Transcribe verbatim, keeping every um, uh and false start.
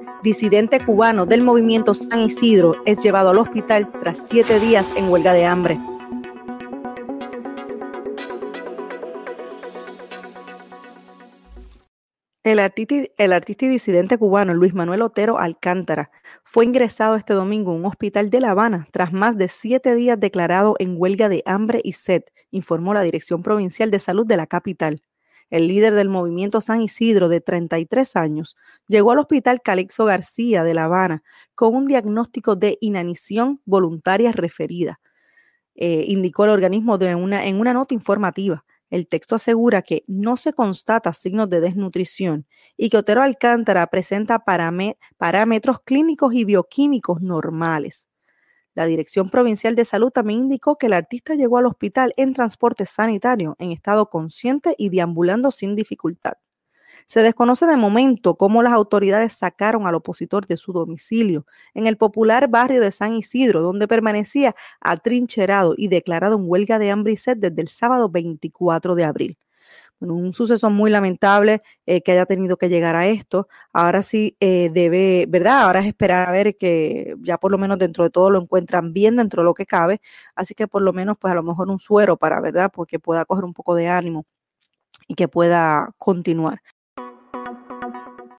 disidente cubano del movimiento San Isidro, es llevado al hospital tras siete días en huelga de hambre. El artista, el artista y disidente cubano Luis Manuel Otero Alcántara fue ingresado este domingo en un hospital de La Habana tras más de siete días declarado en huelga de hambre y sed, informó la Dirección Provincial de Salud de la capital. El líder del movimiento San Isidro, de treinta y tres años, llegó al hospital Calixto García de La Habana con un diagnóstico de inanición voluntaria referida, eh, indicó el organismo de una, en una nota informativa. El texto asegura que no se constata signos de desnutrición y que Otero Alcántara presenta parame- parámetros clínicos y bioquímicos normales. La Dirección Provincial de Salud también indicó que el artista llegó al hospital en transporte sanitario, en estado consciente y deambulando sin dificultad. Se desconoce de momento cómo las autoridades sacaron al opositor de su domicilio en el popular barrio de San Isidro, donde permanecía atrincherado y declarado en huelga de hambre y sed desde el sábado veinticuatro de abril. Bueno, un suceso muy lamentable eh, que haya tenido que llegar a esto. Ahora sí eh, debe, ¿verdad? Ahora es esperar a ver que ya por lo menos dentro de todo lo encuentran bien dentro de lo que cabe. Así que por lo menos pues a lo mejor un suero para, ¿verdad? Porque pueda coger un poco de ánimo y que pueda continuar.